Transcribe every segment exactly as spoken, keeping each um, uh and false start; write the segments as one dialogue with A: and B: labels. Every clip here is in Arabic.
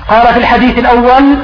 A: قال في الحديث الأول: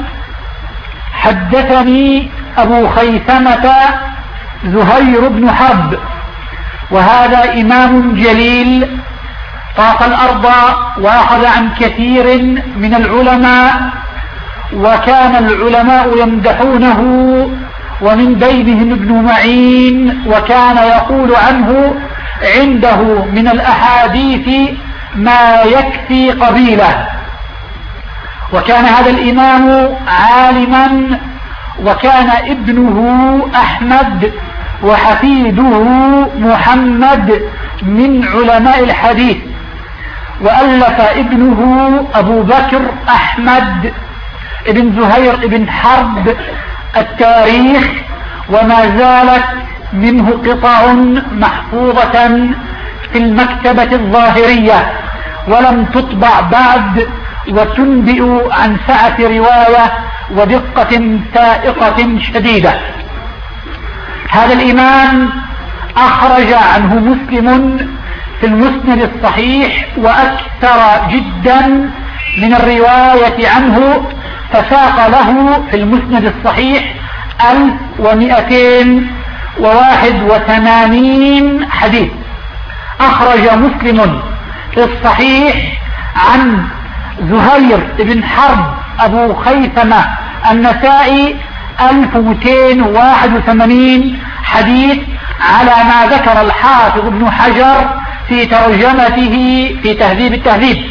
A: حدثني أبو خيثمة زهير بن حرب، وهذا إمام جليل طاق الأرض وأخذ عن كثير من العلماء، وكان العلماء يمدحونه، ومن بينهم ابن معين، وكان يقول عنه عنده من الأحاديث ما يكفي قبيله. وكان هذا الإمام عالما، وكان ابنه أحمد وحفيده محمد من علماء الحديث، وألف ابنه أبو بكر أحمد ابن زهير ابن حرب التاريخ، وما زالت منه قطع محفوظة في المكتبة الظاهرية ولم تطبع بعد، وتنبئ عن سعة رواية ودقة سائقة شديدة. هذا الإمام أخرج عنه مسلم في المسند الصحيح وأكثر جدا من الرواية عنه، فساق له في المسند الصحيح ألف ومئتين وواحد وثمانين حديث. أخرج مسلم في الصحيح عن زهير بن حرب أبو خيثمة النسائي ألف ومئتين وواحد وثمانين حديث، على ما ذكر الحافظ ابن حجر في ترجمته في تهذيب التهذيب.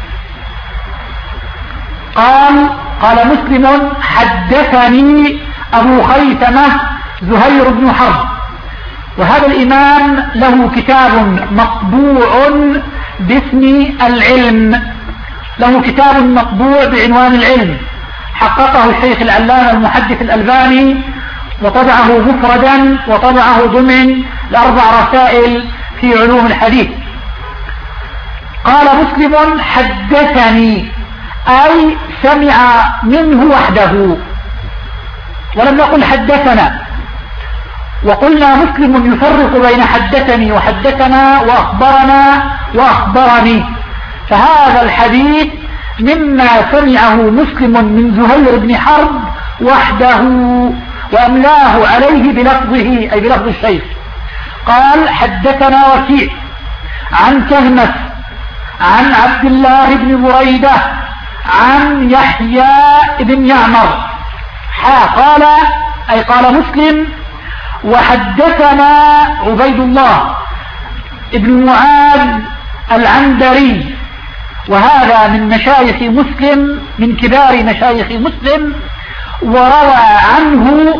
A: قال قال مسلم: حدثني أبو خيثمة زهير بن حرب. وهذا الإمام له كتاب مطبوع باسم العلم، له كتاب مطبوع بعنوان العلم، حققه الشيخ العلامة المحدث الألباني، وطبعه مفردا، وطبعه ضمن الأربع رسائل في علوم الحديث. قال مسلم: حدثني، أي سمع منه وحده، ولم نقل حدثنا. وقلنا مسلم يفرق بين حدثني وحدثنا وأخبرنا وأخبرني، فهذا الحديث مما سمعه مسلم من زهير بن حرب وحده، وأملاه عليه بلفظه، أي بلفظ الشيخ. قال: حدثنا وكيع عن كهمس عن عبد الله بن بريدة عن يحيى بن يعمر. قال أي قال مسلم: وحدثنا عبيد الله ابن معاذ العنبري، وهذا من مشايخ مسلم، من كبار مشايخ مسلم، وروى عنه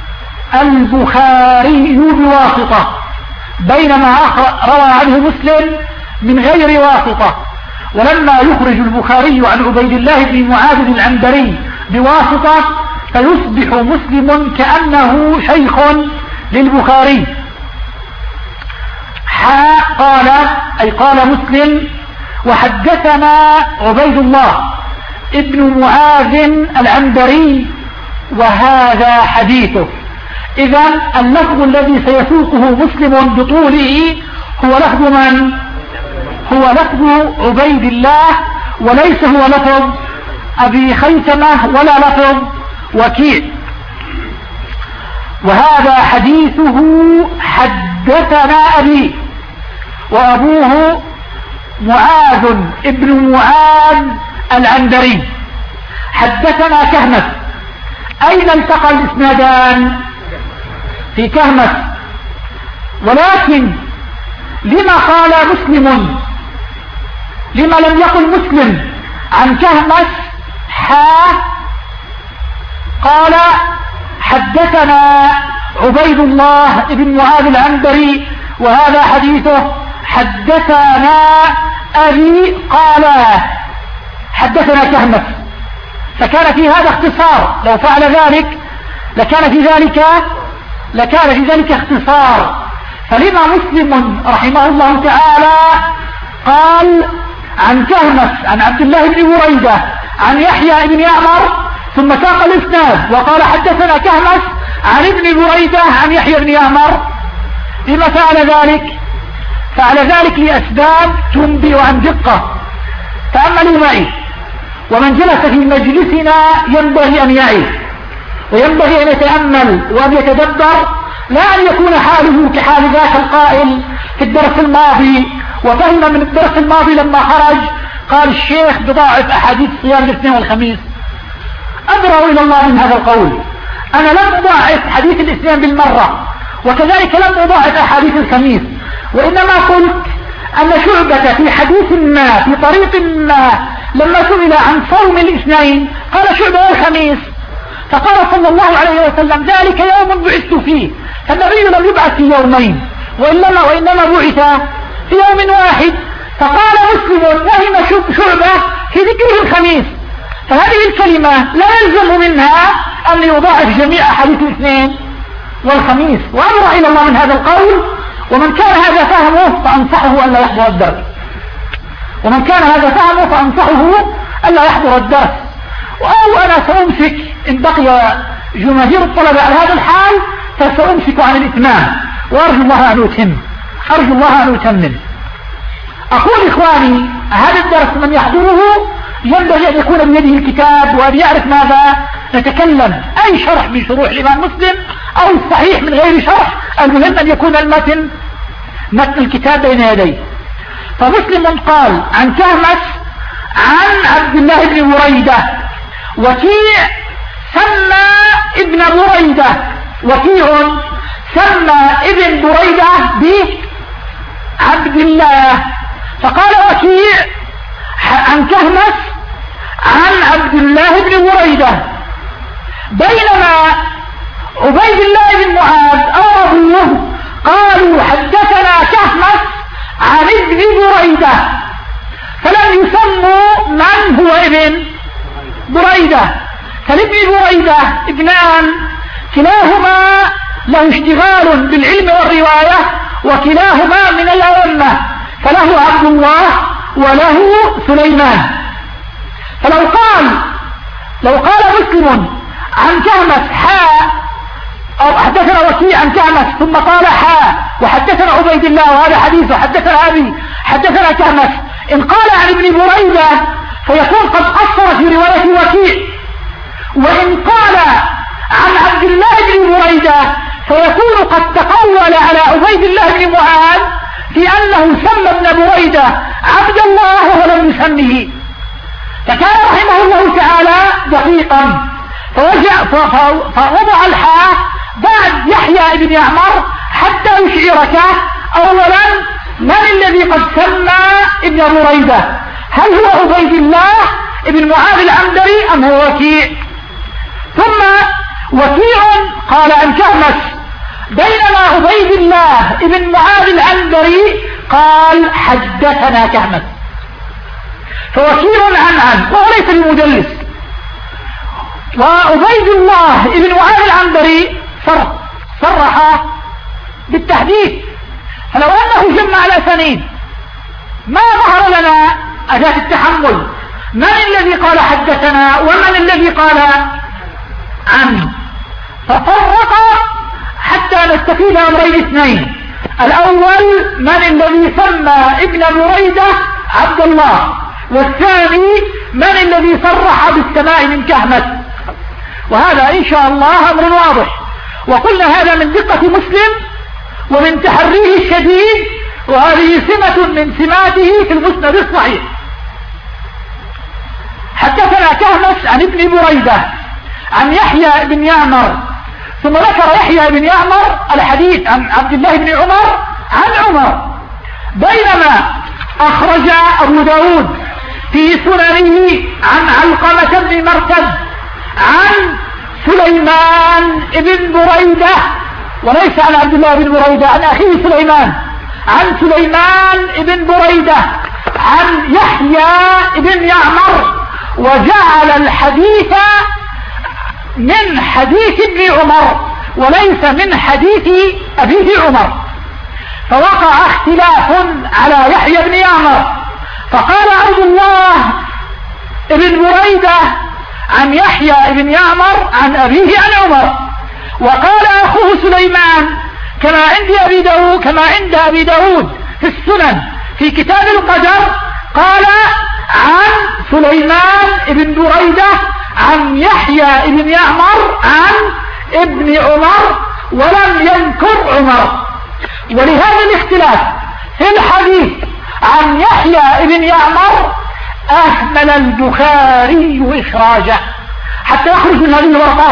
A: البخاري بواسطة، بينما روى عنه مسلم من غير واسطة. ولما يخرج البخاري عن عبيد الله بن معاذ العنبري بواسطة فيصبح مسلم كأنه شيخ للبخاري. قال أي قال مسلم: وحدثنا عبيد الله ابن معاذ العنبري، وهذا حديثه. إذن اللفظ الذي سيسوقه مسلم بطوله هو لفظ من؟ هو لفظ عبيد الله، وليس هو لفظ أبي خيثمة ولا لفظ وكيع. وهذا حديثه: حدثنا أبي، وأبوه معاذ ابن معاذ العنبري. حدثنا كهمس. أين التقى الإسنادان؟ في كهمس. ولكن لما قال مسلم، لما لم يقل مسلم عن كهمس حا قال حدثنا عبيد الله ابن معاذ العنبري وهذا حديثه؟ حدثنا أبي قال حدثنا كهمس، فكان في هذا اختصار. لو فعل ذلك لكان في ذلك لكان في ذلك اختصار. فلما مسلم رحمه الله تعالى قال عن كهمس عن عبد الله بن بريدة عن يحيى بن يعمر، ثم ساق الاسناد وقال حدثنا كهمس عن ابن بريدة عن يحيى بن يعمر؟ لما فعل ذلك؟ فعل ذلك لأسباب تنبئ عن دقة. تأملوا معي. ومن جلس في مجلسنا ينبغي أن يعي وينبغي أن يتأمل وأن يتدبر، لا أن يكون حاله كحال ذاك القائل في الدرس الماضي وفهم من الدرس الماضي لما خرج قال الشيخ بضاعف أحاديث صيام الاثنين والخميس. أبرأ إلى الله من هذا القول. أنا لم أضاعف حديث الاثنين بالمرة، وكذلك لم أضاعف أحاديث الخميس، وإنما قلت أن شعبة في حديث ما في طريق ما لما سئل عن صوم الاثنين قال شعبة والخميس، فقال صلى الله عليه وسلم ذلك يوم بعثت فيه، فالنبي لم يبعث في يومين وإنما, وإنما بعث في يوم واحد. فقال مسلم فهم شعبة في ذكره الخميس، فهذه الكلمة لا يلزم منها أن يضاعف جميع حديث الاثنين والخميس. وأمر إلى الله من هذا القول. ومن كان هذا فهمه فأنصحه أن لا يحضر الدرس ومن كان هذا فهمه فأنصحه أن لا يحضر الدرس. أو أنا سأمسك إن بقي جماهير الطلبة على هذا الحال فسأمسك عن الإتمام، وأرجو الله أن أتم أرجو الله أن أتمم. أقول إخواني هذا الدرس من يحضره ينبغي أن يكون بيده الكتاب وأن يعرف ماذا نتكلم، أي شرح من شروح الإمام مسلم أو الصحيح من غير شرح، المهم أن يكون المتن متن الكتاب بين يديه. فمسلم قال عن كهمس عن عبد الله بن بريدة، وكيع سمى ابن بريدة وكيع سمى ابن بريدة بعبد الله، فقال وكيع عن كهمس عن عبد الله بن بريدة، بينما عبيد الله بن معاذ أو أبوه قالوا حدثنا كهمس عن ابن بريدة، فلم يسموا من هو ابن بريدة. فالابن بريدة ابنان كلاهما له اشتغال بالعلم والرواية وكلاهما من الأئمة، فله عبد الله وله سليمان. فلو قال لو قال مسلم عن كهمس حاء أو حدثنا وكيع عن كهمس ثم قال حاء وحدثنا عبيد الله وهذا حديث وحدثنا أبي حدثنا كهمس، إن قال عن ابن بريدة فيكون قد قصر في رواية وكيع، وإن قال عن عبد الله بن بريدة فيكون قد تقول على عبيد الله بن معاذ في أنه سمى ابن بريدة عبد الله ولم يسمه. فكان رحمه الله تعالى دقيقا فوضع الحاء بعد يحيى بن يعمر حتى يشعرك أولا من الذي قد سمى ابن بريدة، هل هو عبيد الله ابن معاذ العنبري أم هو وكيع؟ ثم وكيع قال عن كهمس، بينما عبيد الله ابن معاذ العنبري قال حدثنا كهمس. فوكيع عن عن وهو ليس المدلس، وعبيد الله ابن معاذ العنبري صرح بالتحديث. فلو أنه جمع الأسانيد ما ظهر لنا أداة التحمل، من الذي قال حدثنا ومن الذي قال عنه، ففرق حتى نستفيد أمرين اثنين. الأول من الذي سمى ابن بريدة عبد الله، والثاني من الذي صرح بالسماع من كهمس. وهذا إن شاء الله أمر واضح، وقلنا هذا من دقة مسلم ومن تحريه الشديد، وهذه سمة من سماته في المسند الصحيح. حدثنا كهمس عن ابن بريدة عن يحيى بن يعمر، ثم ذكر يحيى بن يعمر الحديث عن عبد الله بن عمر عن عمر، بينما أخرج أبو داود في سننه عن علقمة بن مرثد عن سليمان بن بريدة، وليس عن عبد الله بن بريدة، عن أخيه سليمان، عن سليمان بن بريدة عن يحيى بن يعمر، وجعل الحديث من حديث ابن عمر وليس من حديث أبيه عمر، فوقع اختلاف على يحيى بن يعمر، فقال عبد الله بن بريدة عن يحيى بن يعمر عن أبيه عن عمر، وقال أخوه سليمان كما عند أبي داود كما عند أبي داود في السنن في كتاب القدر قال عن سليمان بن بريدة عن يحيى بن يعمر عن ابن عمر ولم يذكر عمر. ولهذا الاختلاف في الحديث عن يحيى بن يعمر أهمل البخاري إخراجه حتى يخرج من هذه الورقات.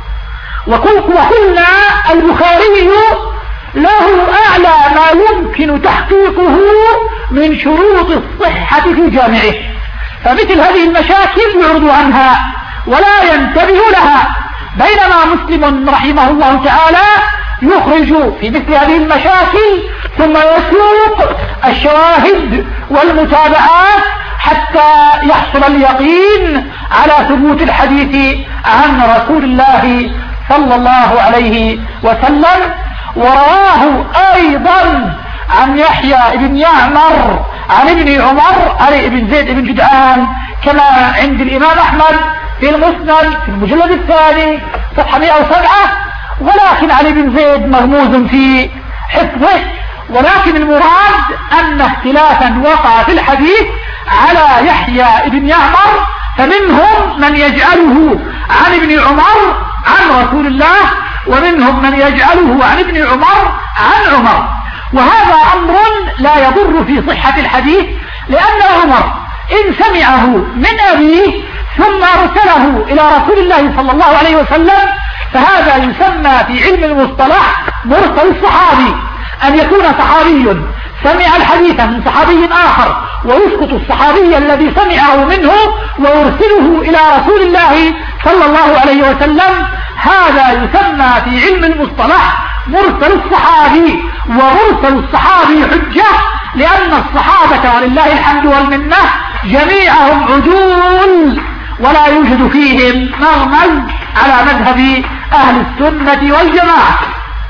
A: وقلنا البخاري له أعلى ما يمكن تحقيقه من شروط الصحة في جامعه، فمثل هذه المشاكل يعرض عنها ولا ينتبه لها، بينما مسلم رحمه الله تعالى يخرج في مثل هذه المشاكل ثم يسوق الشواهد والمتابعات حتى يحصل اليقين على ثبوت الحديث عن رسول الله صلى الله عليه وسلم. ورواه أيضا عن يحيى بن يعمر عن ابن عمر علي بن زيد بن جدعان كما عند الإمام أحمد في المسند في المجلد الثاني صفحة مئة وسبعة، ولكن علي بن زيد مغموز في حفظه. ولكن المراد أن اختلافا وقع في الحديث على يحيى بن يعمر، فمنهم من يجعله عن ابن عمر عن رسول الله، ومنهم من يجعله عن ابن عمر عن عمر. وهذا أمر لا يضر في صحة الحديث، لأن عمر إن سمعه من أبيه ثم أرسله إلى رسول الله صلى الله عليه وسلم فهذا يسمى في علم المصطلح مرسل الصحابي، أن يكون صحابي سمع الحديث من صحابي آخر ويسقط الصحابي الذي سمعه منه ويرسله إلى رسول الله صلى الله عليه وسلم. هذا يسمى في علم المصطلح مرسل الصحابي. ومرسل الصحابي حجة، لأن الصحابة ولله الحمد والمنة جميعهم عدول ولا يوجد فيهم مغمز على مذهب أهل السنة والجماعة.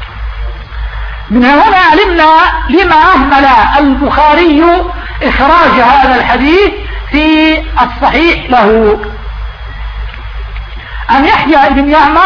A: من هنا علمنا لما أهمل البخاري إخراج هذا الحديث في الصحيح له. عن يحيى بن يعمر